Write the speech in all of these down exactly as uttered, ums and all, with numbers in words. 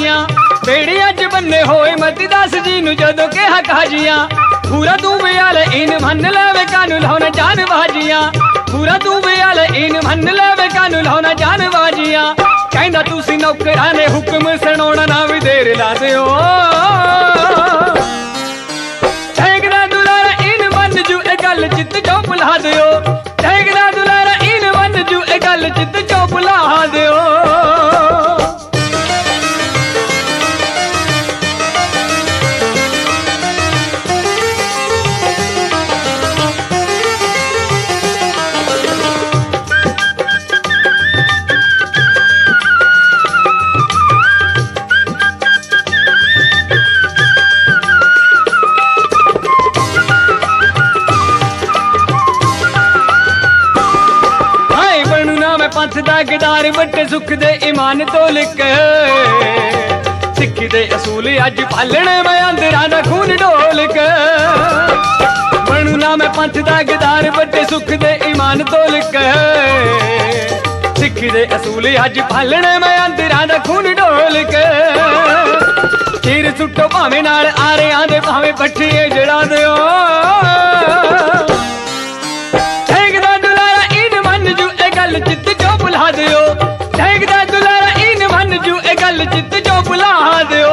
बाजियां बेड़ियां च बन्ने होए मती दस जी नू जदों कहा काजियां पूरा तू बियाल इन मन लावे कानू लाउना जान बाजियां पूरा तू बियाल इन मन लावे कानू लाउना जान बाजियां कहंदा तुसी नौकरां ने हुक्म सुनाउणा ना भी देर ला दिओ ठेकदा दुलारा इन मन जू ए गल चित जो भुला दिओ ठेकदा दुलारा इन मन जू ए गल चित जो भुला दिओ पंथ दा गदार बट्टे सुख दे ईमान तो लिख सिक्खी दे असूल अज पालने मैं अंदरां दा खून ढोल के बनू ना मैं पंथ दा गदार बट्टे सुख दे ईमान तो लिख सिक्खी दे असूल अज पालने मैं अंदरां दा खून ढोल के तीर सुट्टो भावें नाल आरियां दे भावें पट्ठिए जड़ा दिओ ठेकदा दुलारा इन मन जू ए गल चित जो भुला दिओ ठेकदा दुलारा इन मन जू ए गल चित जो भुला दिओ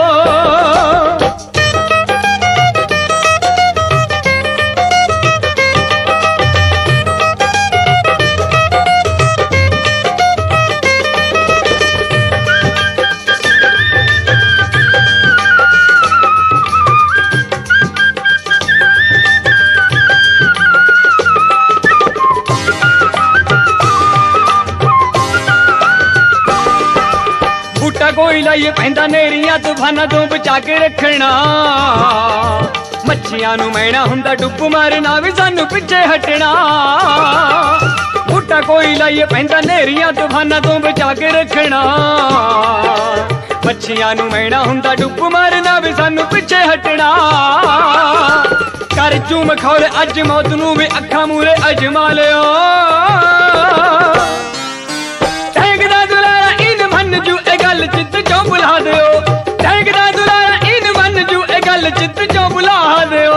कोई लाइए पैंदा नेरियां तूफाना तो बचा के रखना मच्छियां नू मैना हुंदा डुब मारना भी सानू पिछे हटना बूटा कोई लाइए पैंदा नेरियां तूफाना तो बचा के रखना मच्छियां नू मैना हुंदा डुब मारना भी सानू पिछे हटना कर चूम खौल अज मौत नू भी अखा मूरे अजमा लियो ठेकदा दुलारा इन मन जू ए गल चित जो भुला दिओ ठेकदा दुलारा इन मन जू ए गल चित जो भुला दिओ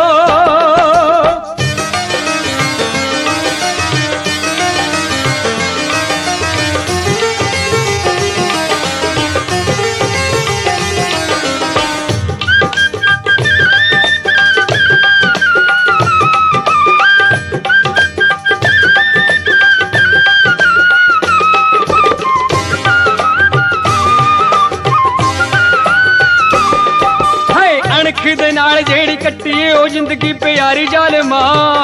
दे नाल जेड़ी कट्टी ओ जिंदगी प्यारी जालमा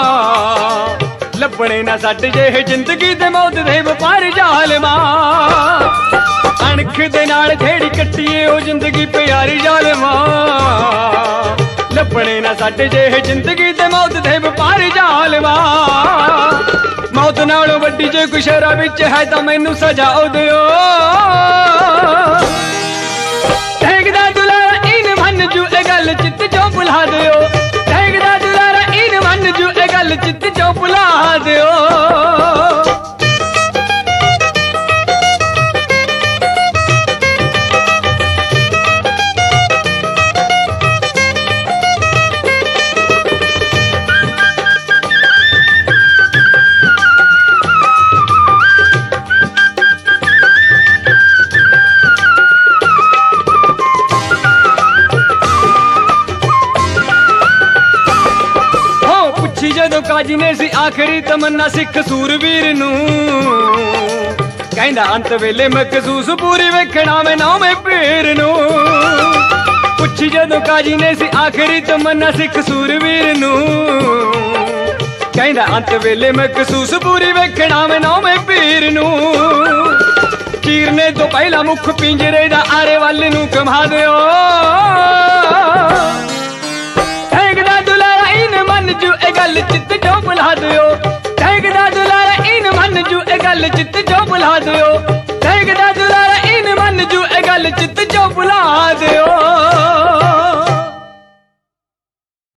लभणे ना सट जे जिंदगी ते मौत दे व्यापार जालमा अणख दे नाल जेड़ी कट्टी ओ जिंदगी प्यारी जालमा लभणे ना सट जे जिंदगी ते मौत दे व्यापार जालमा मौत नालों वड्डी जे कोई शहरा विच है तां मैनू सजा ओ दिओ ठेकदा दुलारा इन मन जू ए गल चित जो भुला दिओ ठेकदा दुलारा इन मन जू ए गल चित जो भुला दिओ जदों काजी ने सी आखिरी तमन्ना सिख सूरवीर नू कहंदा अंत वेले महसूस पूरी वेखना मैं नौवें पीर नू पुछी जदों काजी ने सी आखिरी तमन्ना सिख सूरवीर नू कहंदा अंत वेले महसूस पूरी वेखना मैं नौवें पीर नू चीरने तो पहला मुख पिंजरे दा आरे वाल नू घुमा दिओ ठेकदा दुलारा इन मन जू ए गल चित जो भुला दिओ ठेकदा दुलारा इन मन जू ए गल चित जो भुला दिओ ठेकदा दुलारा इन मन जू ए गल चित